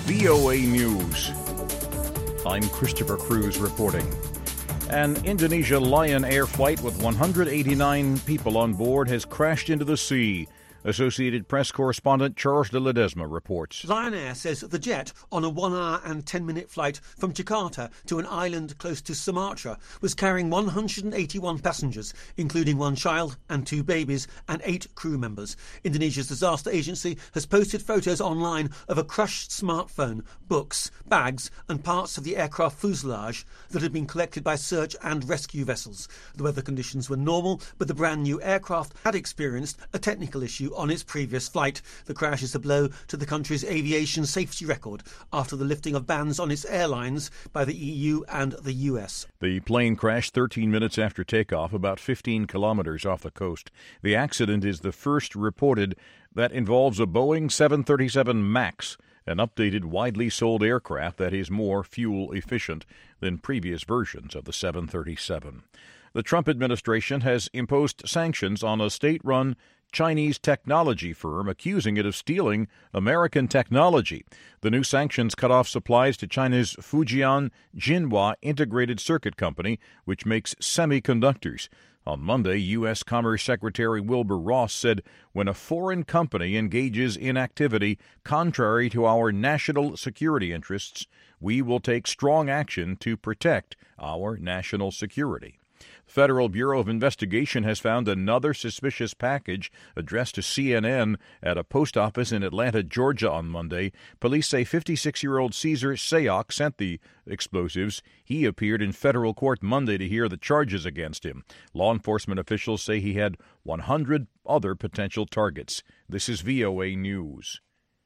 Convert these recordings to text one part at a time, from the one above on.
VOA News. I'm Christopher Cruz reporting. An Indonesia Lion Air flight with 189 people on board has crashed into the sea. Associated Press correspondent Charles de Ledesma reports. Lion Air says the jet, on a 1 hour and 10-minute flight from Jakarta to an island close to Sumatra, was carrying 181 passengers, including 1 child and 2 babies and 8 crew members. Indonesia's disaster agency has posted photos online of a crushed smartphone, books, bags and parts of the aircraft fuselage that had been collected by search and rescue vessels. The weather conditions were normal, but the brand new aircraft had experienced a technical issue on its previous flight. The crash is a blow to the country's aviation safety record after the lifting of bans on its airlines by the EU and the US. The plane crashed 13 minutes after takeoff, about 15 kilometers off the coast. The accident is the first reported that involves a Boeing 737 MAX, an updated, widely sold aircraft that is more fuel efficient than previous versions of the 737. The Trump administration has imposed sanctions on a state-run Chinese technology firm accusing it of stealing American technology. The new sanctions cut off supplies to China's Fujian Jinhua Integrated Circuit Company, which makes semiconductors. On Monday, U.S. Commerce Secretary Wilbur Ross said when a foreign company engages in activity contrary to our national security interests, we will take strong action to protect our national security. The Federal Bureau of Investigation has found another suspicious package addressed to CNN at a post office in Atlanta, Georgia on Monday. Police say 56-year-old Caesar Sayok sent the explosives. He appeared in federal court Monday to hear the charges against him. Law enforcement officials say he had 100 other potential targets. This is VOA News.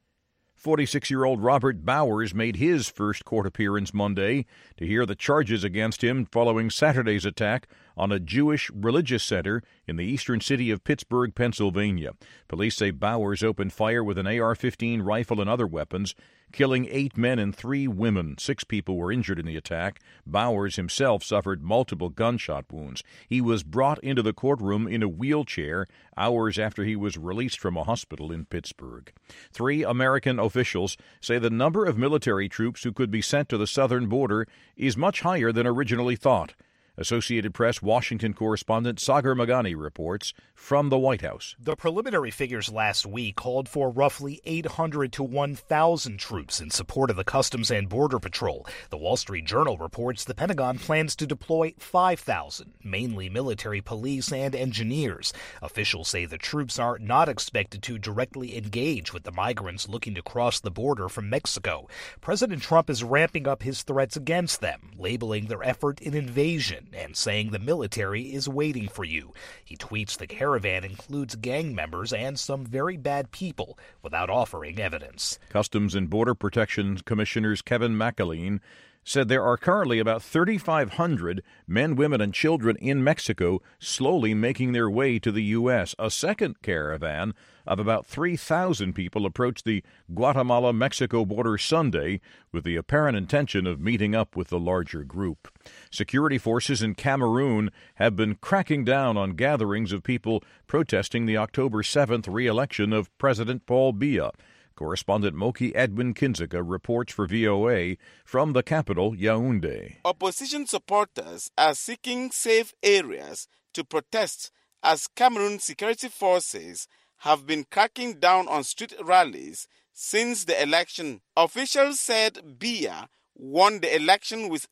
46-year-old Robert Bowers made his first court appearance Monday to hear the charges against him following Saturday's attack on a Jewish religious center in the eastern city of Pittsburgh, Pennsylvania. Police say Bowers opened fire with an AR-15 rifle and other weapons, killing 8 men and 3 women. 6 people were injured in the attack. Bowers himself suffered multiple gunshot wounds. He was brought into the courtroom in a wheelchair hours after he was released from a hospital in Pittsburgh. 3 American officials say the number of military troops who could be sent to the southern border is much higher than originally thought. Associated Press Washington correspondent Sagar Magani reports from the White House. The preliminary figures last week called for roughly 800 to 1,000 troops in support of the Customs and Border Patrol. The Wall Street Journal reports the Pentagon plans to deploy 5,000, mainly military police and engineers. Officials say the troops are not expected to directly engage with the migrants looking to cross the border from Mexico. President Trump is ramping up his threats against them, labeling their effort an invasion and saying the military is waiting for you. He tweets the caravan includes gang members and some very bad people without offering evidence. Customs and Border Protection Commissioners Kevin McAleen said there are currently about 3,500 men, women, and children in Mexico slowly making their way to the U.S. A second caravan of about 3,000 people approached the Guatemala-Mexico border Sunday with the apparent intention of meeting up with the larger group. Security forces in Cameroon have been cracking down on gatherings of people protesting the October 7th re-election of President Paul Biya. Correspondent Moki Edwin Kinzeka reports for VOA from the capital, Yaoundé. Opposition supporters are seeking safe areas to protest as Cameroon security forces have been cracking down on street rallies since the election. Officials said Biya won the election with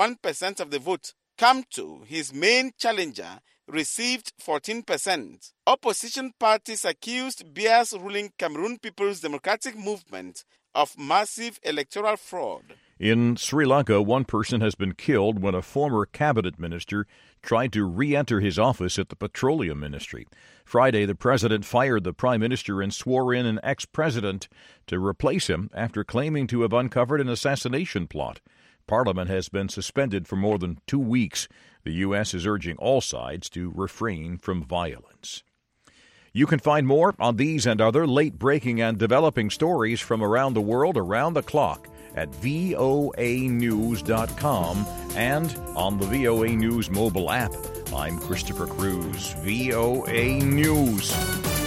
71% of the vote. Kamto, his main challenger, received 14%. Opposition parties accused Biya's ruling Cameroon People's Democratic Movement of massive electoral fraud. In Sri Lanka, one person has been killed when a former cabinet minister tried to re-enter his office at the Petroleum Ministry. Friday, the president fired the prime minister and swore in an ex-president to replace him after claiming to have uncovered an assassination plot. Parliament has been suspended for more than 2 weeks. The U.S. is urging all sides to refrain from violence. You can find more on these and other late-breaking and developing stories from around the world around the clock at voanews.com and on the VOA News mobile app. I'm Christopher Cruz, VOA News.